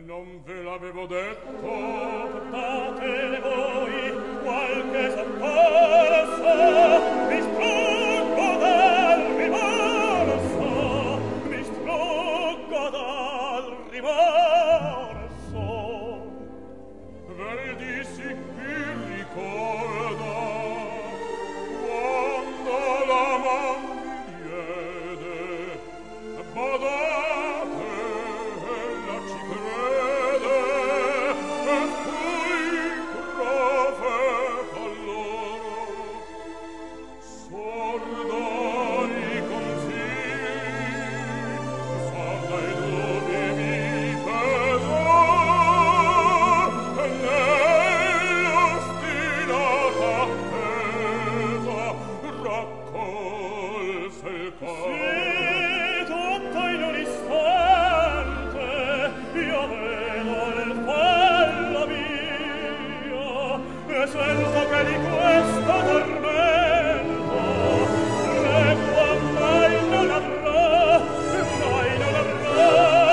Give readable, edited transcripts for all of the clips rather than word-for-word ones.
non ve l'avevo detto. Portatene voi qualche soccorso, mi struggo dal rimorso, mi struggo dal rimorso. Vel dissi il ricorda quando la man mi diede, badate, ella ci crede, e fui profeta loro, sorda ai consigli, sorda ai dubbi mi pesò, e nell'ostinata attesa raccolse il cor. Sì, tutto in un istante io vedo il fallo mio e sento che di questo tormento tregua mai non avrò, mai non avrò,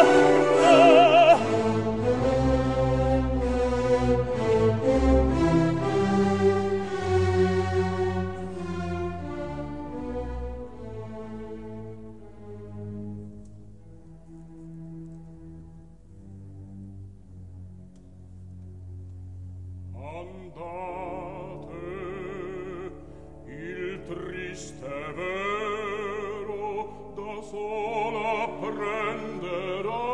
Andate, il triste vero da sola prenderà